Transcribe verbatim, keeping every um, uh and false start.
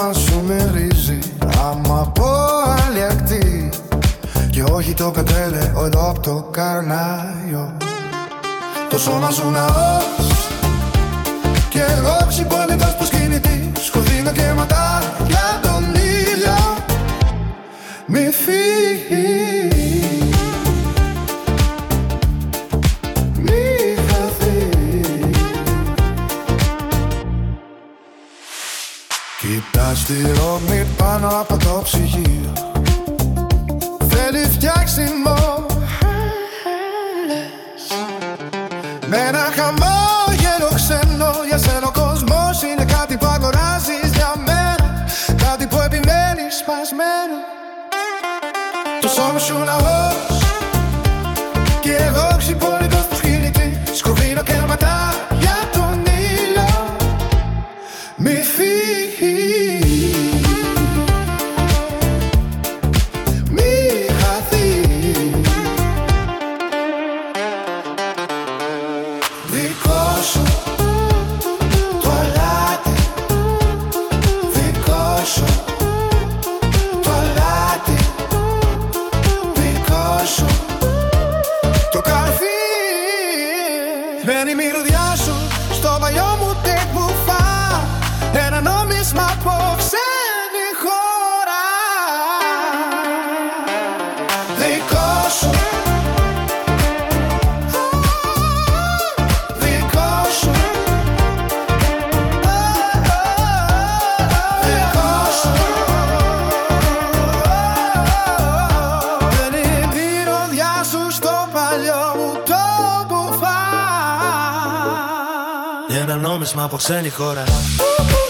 αίμα σου μυρίζει άμα από άλλη ακτή. Και όχι το πετρέλαιο εδώ απ' το καρνάγιο. Το σώμα σου ναός και εγώ ξυπόλυτος που σκηνητή. Σκοτεινό και ματάκια τον ήλιο. Μη φύγει, μη χαθεί. Κοιτάς τη Ρώμη πάνω από το ψυγείο. Θέλει φτιάξιμο με ένα χαμόγελο ξένο. Για σένα ο κόσμος είναι κάτι που αγοράζεις για μένα. Κάτι που επιμένει σπασμένο. Το σώμα σου ναός και εγώ ξυπόλυτος που σκηνητή. Σκουβίνω και ματά για τον ήλιο. Μη φύγει, μη χαθεί. Δικό σου το αλάτι, δικό σου το αλάτι, δικό σου το καρφί. Μένει η μυρωδιά σου στο παλιό μου τεκμουφά. Ένα νόμισμα από ξένη χώρα. Δικό σου, δικό σου, δικό σου. Δεν είναι η μυρωδιά σου στο παλιό μου το μπουφά. Ένα νόμισμα από ξένη χώρα.